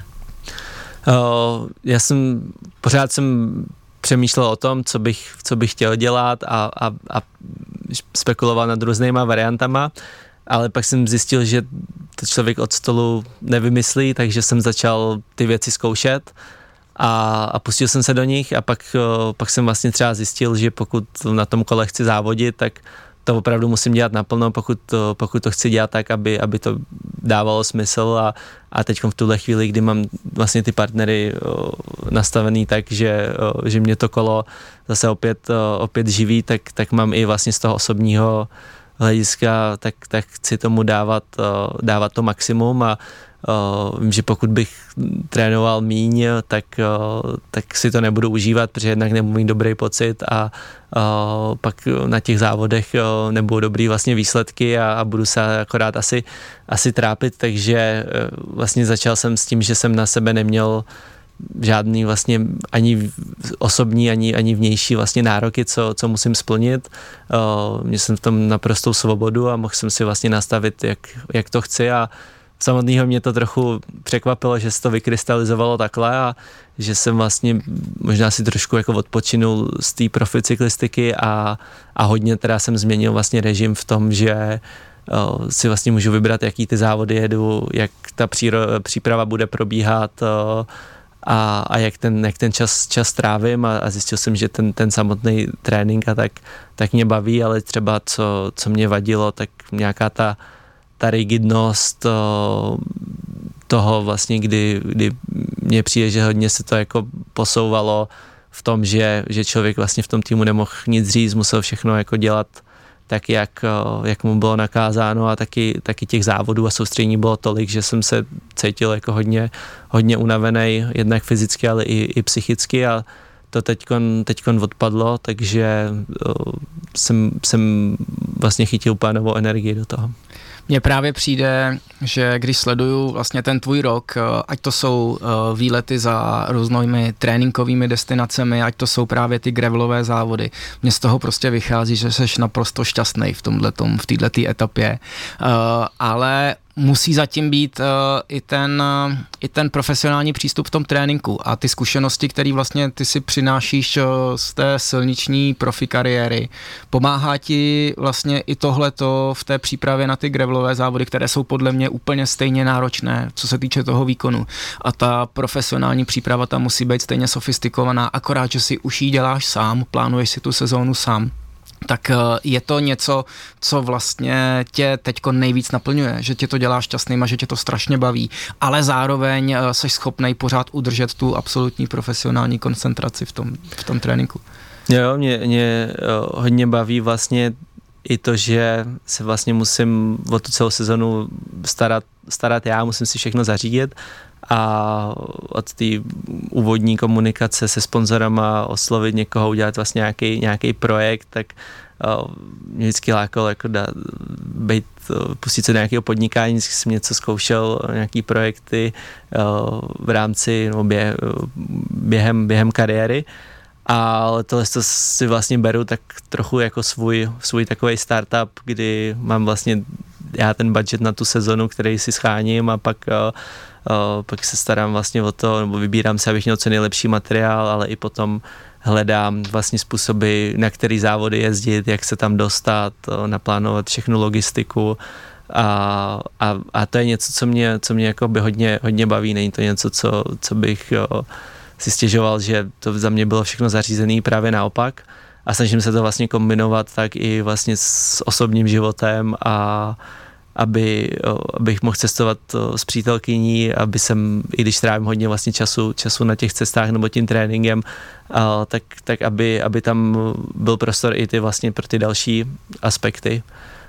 Uh, já jsem, pořád jsem přemýšlel o tom, co bych, co bych chtěl dělat a, a, a spekuloval nad různýma variantama, ale pak jsem zjistil, že to člověk od stolu nevymyslí, takže jsem začal ty věci zkoušet a, a pustil jsem se do nich a pak, uh, pak jsem vlastně třeba zjistil, že pokud na tom kole chci závodit, tak to opravdu musím dělat naplno, pokud to, pokud to chci dělat tak, aby, aby to dávalo smysl a, a teď v tuhle chvíli, kdy mám vlastně ty partnery o, nastavený tak, že, o, že mě to kolo zase opět, o, opět živí, tak, tak mám i vlastně z toho osobního hlediska, tak, tak chci tomu dávat, o, dávat to maximum a o, vím, že pokud bych trénoval míň, tak, o, tak si to nebudu užívat, protože jednak nebudu mít dobrý pocit a o, pak na těch závodech o, nebudou dobrý vlastně výsledky a, a budu se akorát asi, asi trápit, takže vlastně začal jsem s tím, že jsem na sebe neměl žádný vlastně ani osobní, ani, ani vnější vlastně nároky, co, co musím splnit. Měl jsem v tom naprostou svobodu a mohl jsem si vlastně nastavit, jak, jak to chci a samotného mě to trochu překvapilo, že se to vykrystalizovalo takhle a že jsem vlastně možná si trošku jako odpočinul z té proficyklistiky a, a hodně teda jsem změnil vlastně režim v tom, že uh, si vlastně můžu vybrat, jaký ty závody jedu, jak ta příro, příprava bude probíhat uh, a, a jak ten, jak ten čas, čas trávím a, a zjistil jsem, že ten, ten samotný trénink a tak, tak mě baví, ale třeba co, co mě vadilo, tak nějaká ta ta rigidnost toho vlastně, kdy, kdy mně přijde, že hodně se to jako posouvalo v tom, že, že člověk vlastně v tom týmu nemohl nic říct, musel všechno jako dělat tak, jak, jak mu bylo nakázáno a taky, taky těch závodů a soustředění bylo tolik, že jsem se cítil jako hodně, hodně unavený, jednak fyzicky, ale i, i psychicky a to teďkon, teďkon odpadlo, takže jsem, jsem vlastně chytil úplně novou energii do toho. Mně právě přijde, že když sleduju vlastně ten tvůj rok, ať to jsou výlety za různými tréninkovými destinacemi, ať to jsou právě ty gravelové závody, mně z toho prostě vychází, že jsi naprosto šťastný v tomhletom, v této etapě, ale musí zatím být uh, i, ten, uh, i ten profesionální přístup v tom tréninku a ty zkušenosti, které vlastně ty si přinášíš uh, z té silniční profi kariéry. Pomáhá ti vlastně i tohleto v té přípravě na ty gravelové závody, které jsou podle mě úplně stejně náročné, co se týče toho výkonu. A ta profesionální příprava tam musí být stejně sofistikovaná, akorát, že si už ji děláš sám, plánuješ si tu sezónu sám. Tak je to něco, co vlastně tě teďko nejvíc naplňuje, že tě to dělá šťastným a že tě to strašně baví, ale zároveň jsi schopnej pořád udržet tu absolutní profesionální koncentraci v tom, v tom tréninku. Jo, mě, mě hodně baví vlastně i to, že se vlastně musím o tu celou sezonu starat, starat já, musím si všechno zařídit a od té úvodní komunikace se sponzorama oslovit někoho, udělat vlastně nějaký, nějaký projekt, tak uh, mě vždycky lákalo jako da, být, uh, pustit se do nějakého podnikání, vždycky jsem něco zkoušel, nějaký projekty uh, v rámci, no, bě, během, během kariéry. Ale tohle to si vlastně beru tak trochu jako svůj, svůj takový startup, kdy mám vlastně já ten budget na tu sezonu, který si scháním a pak uh, Uh, pak se starám vlastně o to, nebo vybírám se, abych měl co nejlepší materiál, ale i potom hledám vlastně způsoby, na který závody jezdit, jak se tam dostat, uh, naplánovat všechnu logistiku a, a, a to je něco, co mě, co mě jako by hodně, hodně baví, není to něco, co, co bych uh, si stěžoval, že to za mě bylo všechno zařízené, právě naopak a snažím se to vlastně kombinovat tak i vlastně s osobním životem a aby, abych mohl cestovat s přítelkyní, aby jsem, i když trávím hodně vlastně času, času na těch cestách nebo tím tréninkem, tak, tak aby, aby tam byl prostor i ty vlastně pro ty další aspekty.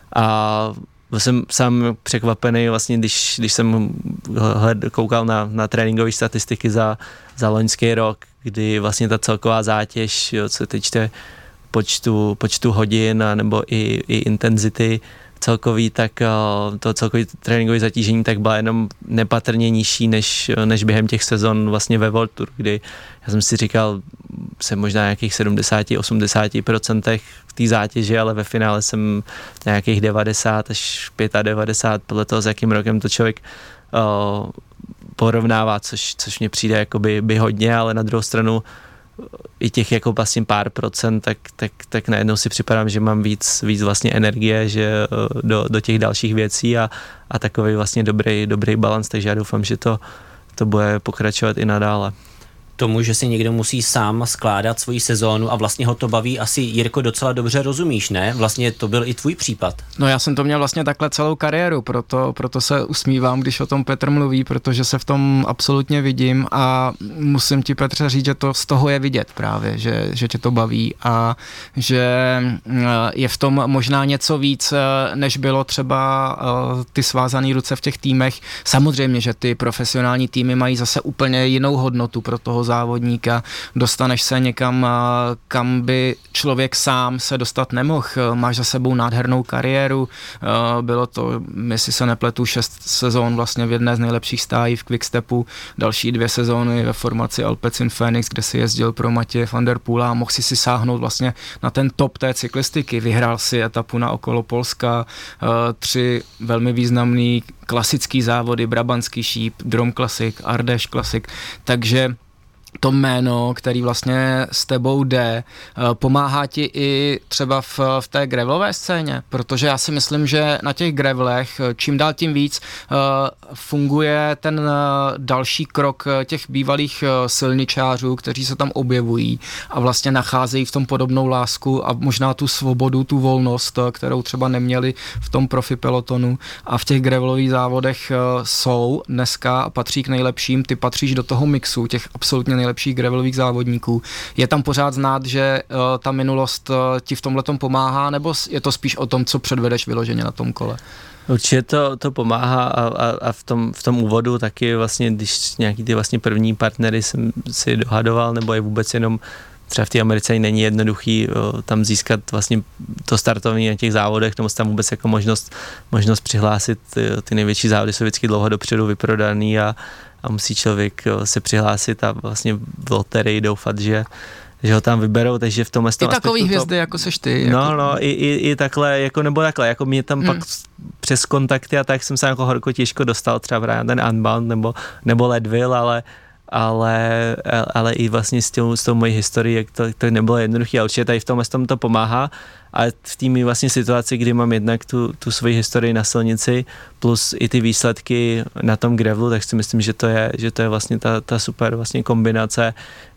A jsem sám překvapený vlastně, když, když jsem hled, koukal na, na tréninkové statistiky za, za loňský rok, kdy vlastně ta celková zátěž, co se týče počtu, počtu hodin a nebo i, i intenzity celkový, tak to celkový tréninkové zatížení tak byla jenom nepatrně nižší než, než během těch sezon vlastně ve World Tour, kdy já jsem si říkal, jsem možná nějakých sedmdesát až osmdesát procent v té zátěži, ale ve finále jsem nějakých devadesát až devadesát pět podle toho, s jakým rokem to člověk uh, porovnává, což, což mně přijde jakoby by hodně, ale na druhou stranu i těch jako vlastně pár procent, tak, tak, tak najednou si připadám, že mám víc, víc vlastně energie, že do, do těch dalších věcí a, a takový vlastně dobrý, dobrý balans, takže já doufám, že to, to bude pokračovat i nadále. Tomu, že si někdo musí sám skládat svoji sezónu a vlastně ho to baví, asi, Jirko, docela dobře rozumíš, ne? Vlastně to byl i tvůj případ. No já jsem to měl vlastně takhle celou kariéru, proto, proto se usmívám, když o tom Petr mluví, protože se v tom absolutně vidím a musím ti, Petře, říct, že to z toho je vidět právě, že, že tě to baví a že je v tom možná něco víc, než bylo třeba ty svázané ruce v těch týmech. Samozřejmě, že ty profesionální týmy mají zase úplně jinou hodnotu pro toho závodníka, dostaneš se někam, kam by člověk sám se dostat nemohl. Máš za sebou nádhernou kariéru, bylo to, jestli se nepletu, šest sezón vlastně v jedné z nejlepších stájí v Quickstepu, další dvě sezóny ve formaci Alpecin Phoenix, kde si jezdil pro Matěje van der Poola a mohl si si sáhnout vlastně na ten top té cyklistiky. Vyhrál si etapu na okolo Polska, tři velmi významný klasický závody, Brabantský šíp, Drom Classic, Ardèche Classic, takže to jméno, který vlastně s tebou jde, pomáhá ti i třeba v, v té gravelové scéně, protože já si myslím, že na těch gravelech čím dál tím víc funguje ten další krok těch bývalých silničářů, kteří se tam objevují a vlastně nacházejí v tom podobnou lásku a možná tu svobodu, tu volnost, kterou třeba neměli v tom profi pelotonu a v těch gravelových závodech jsou dneska a patří k nejlepším, ty patříš do toho mixu těch absolutně nejlepších gravelových závodníků. Je tam pořád znát, že uh, ta minulost uh, ti v tomhletom pomáhá, nebo je to spíš o tom, co předvedeš vyloženě na tom kole? Určitě to, to pomáhá a, a, a v, tom, v tom úvodu taky vlastně, když nějaký ty vlastně první partnery jsem si dohadoval, nebo je vůbec jenom třeba v té Americe není jednoduchý o, tam získat vlastně to startovní na těch závodech, nebo tam vůbec jako možnost, možnost přihlásit, ty největší závody jsou vždycky dlouho dopředu vyprodaný a a musí člověk se přihlásit a vlastně v loterii doufat, že, že ho tam vyberou, takže v tomhle I takový hvězdy, to, jako seš ty. No, jako... no, i, i, i takhle, jako nebo takhle, jako mě tam hmm. pak přes kontakty a tak jsem se jako horko těžko dostal třeba právě na ten Unbound nebo, nebo Leadville, ale ale, ale i vlastně s, tím, s tou mojí historií, jak to, to nebylo jednoduché a určitě tady v tomhle tom to pomáhá a v té vlastně situaci, kdy mám jednak tu, tu svoji historii na silnici plus i ty výsledky na tom gravelu, tak si myslím, že to je, že to je vlastně ta, ta super vlastně kombinace,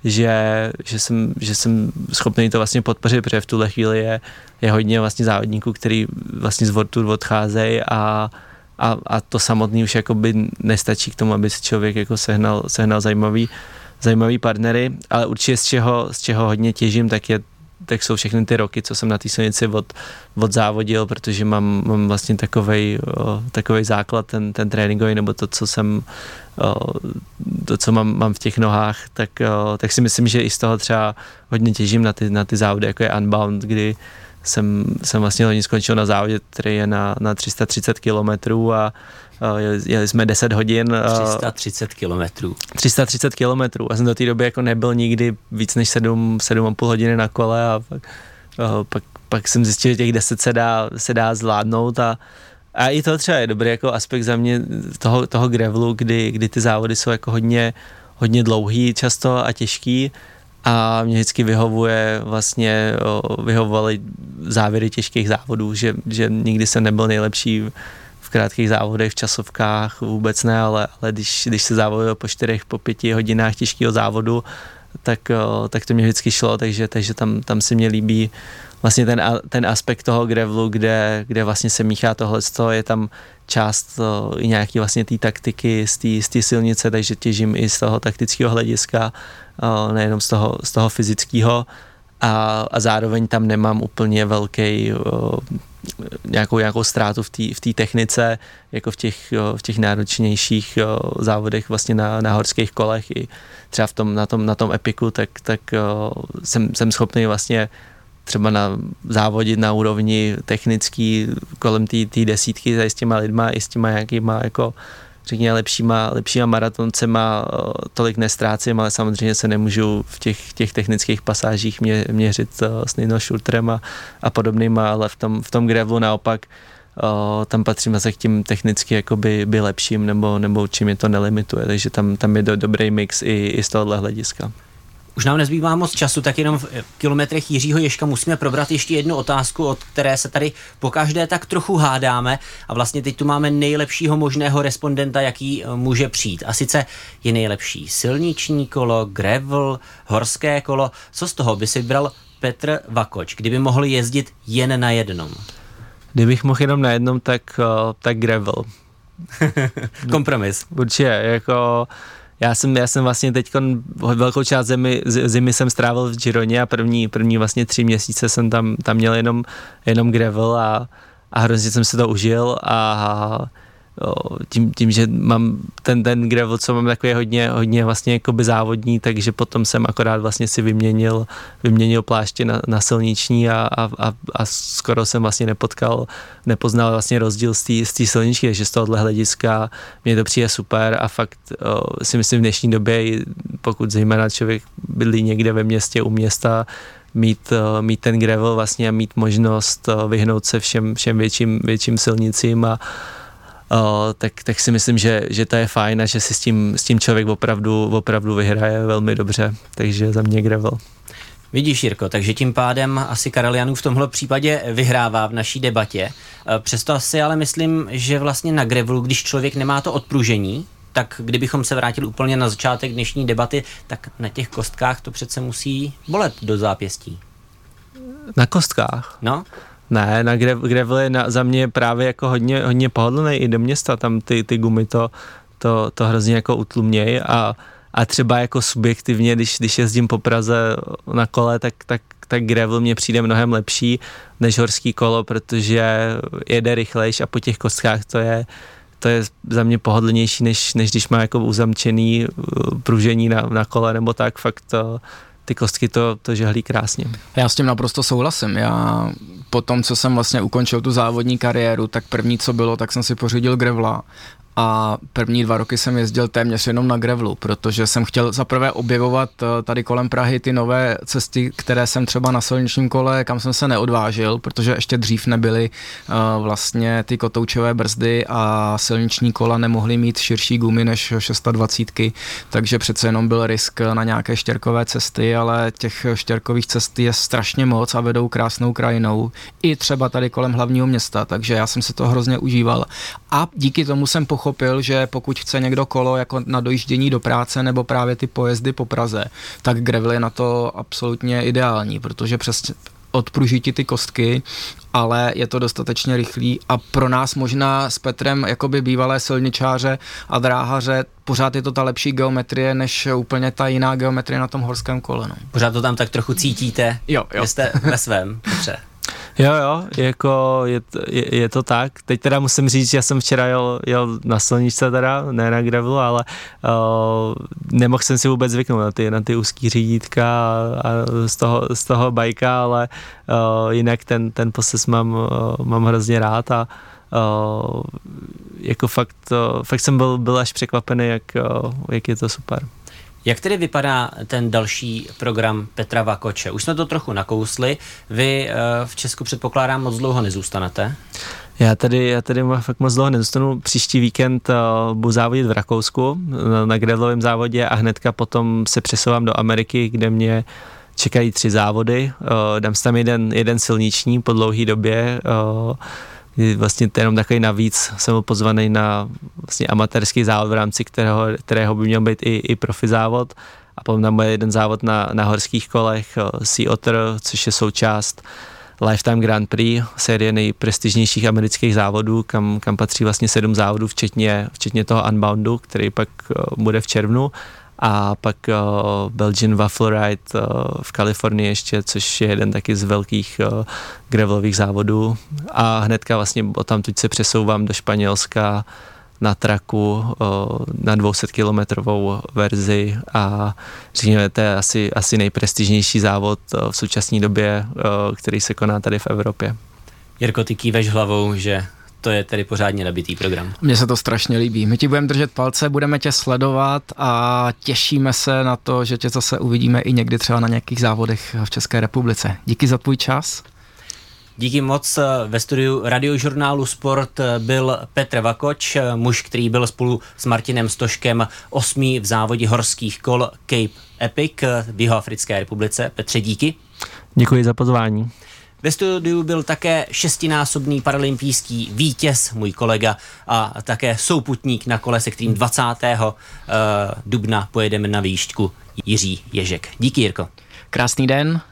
že, že, jsem, že jsem schopný to vlastně podpořit, protože v tuhle chvíli je, je hodně vlastně závodníků, který vlastně z World Tour odcházejí a A, a to samotný už jakoby nestačí k tomu, aby si člověk jako sehnal, sehnal zajímavý, zajímavý partnery, ale určitě z čeho, z čeho hodně těžím, tak, je, tak jsou všechny ty roky, co jsem na té silnici od, odzávodil, protože mám, mám vlastně takovej, o, takovej základ, ten, ten tréninkový, nebo to, co jsem, o, to, co mám, mám v těch nohách, tak, o, tak si myslím, že i z toho třeba hodně těžím na ty, na ty závody, jako je Unbound, kdy Jsem, jsem vlastně hodně skončil na závodě, který je na, na tři sta třicet kilometrů a uh, jeli, jeli jsme deset hodin. tři sta třicet kilometrů. tři sta třicet kilometrů. Já jsem do té doby jako nebyl nikdy víc než sedm, sedm a půl hodiny na kole a pak, uh, pak, pak jsem zjistil, že těch deset se dá, se dá zvládnout a, a i to třeba je dobrý jako aspekt za mě toho, toho gravelu, kdy, kdy ty závody jsou jako hodně, hodně dlouhý často a těžký. A mě vždycky vyhovuje vlastně, vyhovovaly závěry těžkých závodů, že, že nikdy jsem nebyl nejlepší v krátkých závodech, v časovkách, vůbec ne, ale, ale když, když se závodilo po čtyřech, po pěti hodinách těžkého závodu, tak, tak to mě vždycky šlo, takže, takže tam, tam se mě líbí vlastně ten, ten aspekt toho gravelu, kde, kde vlastně se míchá tohleto, je tam část i nějaký vlastně té taktiky z té silnice, takže těžím i z toho taktického hlediska, nejenom z toho, z toho fyzického a, a zároveň tam nemám úplně velký nějakou, nějakou ztrátu v té v té technice, jako v těch, v těch náročnějších závodech vlastně na, na horských kolech i třeba v tom, na, tom, na tom epiku, tak, tak jsem, jsem schopný vlastně třeba na závodit na úrovni technický kolem té desítky s těma lidma i s těma nějakýma jako řekněme lepšíma, lepšíma maratoncema tolik nestrácím, ale samozřejmě se nemůžu v těch, těch technických pasážích mě, měřit s Nino Schurterem a, a podobnýma, ale v tom, v tom gravelu naopak o, tam patřím zase k tím technicky jakoby by lepším, nebo, nebo čím je to nelimituje, takže tam, tam je do, dobrý mix i, i z tohohle hlediska. Už nám nezbývá moc času, tak jenom v kilometrech Jiřího Ježka musíme probrat ještě jednu otázku, od které se tady pokaždé tak trochu hádáme a vlastně teď tu máme nejlepšího možného respondenta, jaký může přijít. A sice je nejlepší silniční kolo, gravel, horské kolo. Co z toho by si vybral Petr Vakoč, kdyby mohl jezdit jen na jednom? Kdybych mohl jenom na jednom, tak, tak gravel. Kompromis. Určitě, jako... Já jsem, já jsem vlastně teď velkou část zimy, zimy jsem strávil v Gironě a první, první vlastně tři měsíce jsem tam, tam měl jenom, jenom gravel a, a hrozně jsem se to užil a tím, tím, že mám ten, ten gravel, co mám takový hodně, hodně vlastně jakoby závodní, takže potom jsem akorát vlastně si vyměnil, vyměnil pláště na, na silniční a, a, a, a skoro jsem vlastně nepotkal, nepoznal vlastně rozdíl z té silničky, takže z tohohle hlediska mě to přijde super a fakt o, si myslím v dnešní době, pokud zejména člověk bydlí někde ve městě, u města, mít, mít ten gravel vlastně a mít možnost vyhnout se všem, všem větším, větším silnicím a O, tak, tak si myslím, že, že to je fajn a že si s tím, s tím člověk opravdu, opravdu vyhraje velmi dobře, takže za mě gravel. Vidíš, Jirko, takže tím pádem asi Karel Janů v tomhle případě vyhrává v naší debatě. Přesto asi ale myslím, že vlastně na gravelu, když člověk nemá to odpružení, tak kdybychom se vrátili úplně na začátek dnešní debaty, tak na těch kostkách to přece musí bolet do zápěstí. Na kostkách? No. Ne, na gravel je na, za mě právě jako hodně, hodně pohodlný i do města, tam ty, ty gumy to, to, to hrozně jako utlumněj a, a třeba jako subjektivně, když, když jezdím po Praze na kole, tak, tak, tak gravel mě přijde mnohem lepší než horský kolo, protože jede rychlejš a po těch kostkách to je to je za mě pohodlnější, než, než když má jako uzamčený pružení na, na kole nebo tak, fakt to, ty kostky to, to žehlí krásně. Já s tím naprosto souhlasím. Já po tom, co jsem vlastně ukončil tu závodní kariéru, tak první, co bylo, tak jsem si pořídil grevla a první dva roky jsem jezdil téměř jenom na grevlu, protože jsem chtěl zaprvé objevovat tady kolem Prahy ty nové cesty, které jsem třeba na silničním kole, kam jsem se neodvážil, protože ještě dřív nebyly uh, vlastně ty kotoučové brzdy a silniční kola nemohly mít širší gumy než dvacet šest, takže přece jenom byl risk na nějaké štěrkové cesty, ale těch štěrkových cest je strašně moc a vedou krásnou krajinou, i třeba tady kolem hlavního města, takže já jsem si to hrozně užíval a díky tomu jsem pochopil, že pokud chce někdo kolo jako na dojíždění do práce nebo právě ty pojezdy po Praze, tak gravel je na to absolutně ideální, protože přes odpruží ti ty kostky, ale je to dostatečně rychlý a pro nás možná s Petrem jakoby bývalé silničáře a dráhaře pořád je to ta lepší geometrie, než úplně ta jiná geometrie na tom horském kole. No. Pořád to tam tak trochu cítíte, jo, jo. Že jste ve svém, Petře. Jo, jo, jako je, je, je to tak. Teď teda musím říct, že já jsem včera jel, jel na silničce teda, ne na gravelu, ale uh, nemohl jsem si vůbec zvyknout na ty, na ty úzký řídítka a, a z toho, z toho bajka, ale uh, jinak ten, ten poses mám, uh, mám hrozně rád a uh, jako fakt, uh, fakt jsem byl, byl až překvapený, jak, uh, jak je to super. Jak tedy vypadá ten další program Petra Vakoče? Už jsme to trochu nakousli. Vy v Česku předpokládám moc dlouho nezůstanete? Já tady, já tady fakt moc dlouho nezůstanu. Příští víkend uh, budu závodit v Rakousku na, na gravelovém závodě a hnedka potom se přesouvám do Ameriky, kde mě čekají tři závody. Uh, dám si tam jeden, jeden silniční po dlouhé době. Uh, Vlastně jenom takový navíc jsem byl pozvaný na vlastně amatérský závod, v rámci kterého, kterého by měl být i, i profi závod. A potom tam bude jeden závod na, na horských kolech Sea Otter, což je součást Lifetime Grand Prix, série nejprestižnějších amerických závodů, kam, kam patří vlastně sedm závodů, včetně, včetně toho Unboundu, který pak bude v červnu. A pak uh, Belgian Waffle Ride uh, v Kalifornii ještě, což je jeden taky z velkých uh, gravelových závodů. A hnedka vlastně odtamtud se přesouvám do Španělska na traku uh, na dvě stě kilometrovou verzi a řekněme, to je asi, asi nejprestižnější závod uh, v současné době, uh, který se koná tady v Evropě. Jirko, ty kýveš hlavou, že to je tedy pořádně nabitý program. Mně se to strašně líbí. My ti budeme držet palce, budeme tě sledovat a těšíme se na to, že tě zase uvidíme i někdy třeba na nějakých závodech v České republice. Díky za tvůj čas. Díky moc. Ve studiu radiožurnálu Sport byl Petr Vakoč, muž, který byl spolu s Martinem Stoškem osmý v závodě horských kol Cape Epic v Jihoafrické republice. Petře, díky. Děkuji za pozvání. Ve studiu byl také šestinásobný paralympijský vítěz, můj kolega, a také souputník na kole, se kterým dvacátého dubna pojedeme na výšku, Jiří Ježek. Díky, Jirko. Krásný den,